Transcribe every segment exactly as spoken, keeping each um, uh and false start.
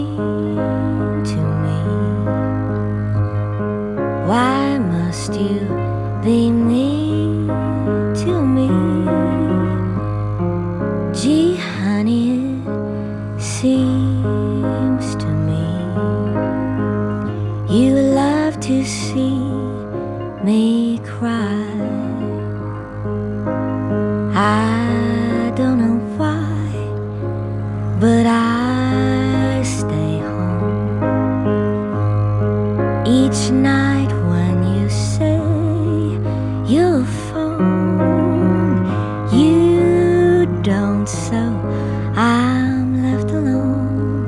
to me? Why must you be mean to me? Gee, honey, it seems to me you love to see me cry. I don't know why, but I stay home each night when you say you'll phone. You don't, so I'm left alone,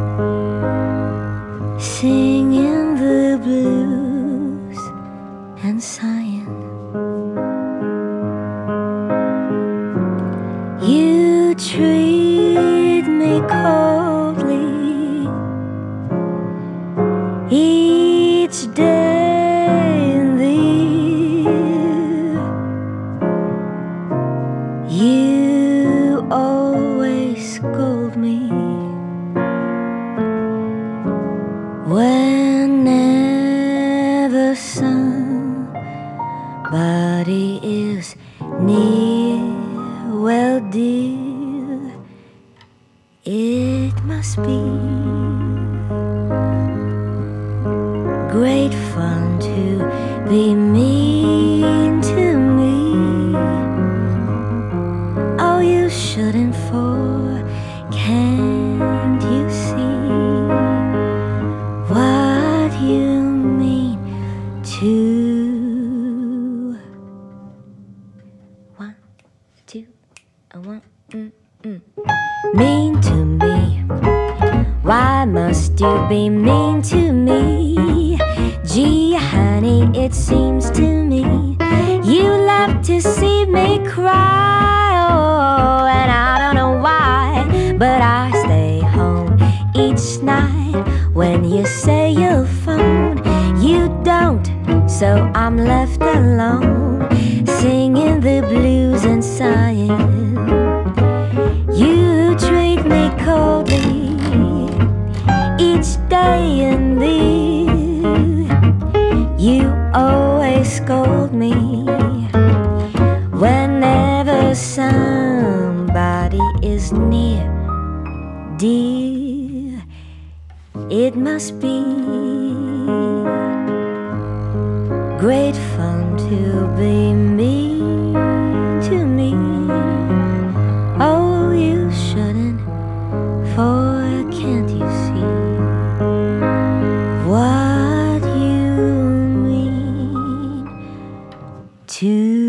singing the blues and sighing. You treat me coldly each day in the year. You always scold me whenever somebody is near. Well, dear, it must be great fun to be mean to me. Oh, you shouldn't, for can't you see what you mean to? One, two, a one, mm, mm. Mean to me. Why must you be mean to me? Gee, honey, it seems to me you love to see me cry. Oh, and I don't know why, but I stay home each night when you say you'll phone. You don't, so I'm left alone, singing the blues and sighing. You treat me coldly each day in the year. You always scold me whenever somebody is near. Dear, it must be great fun to be mean to me. Oh, you shouldn't, for can't you see what you mean to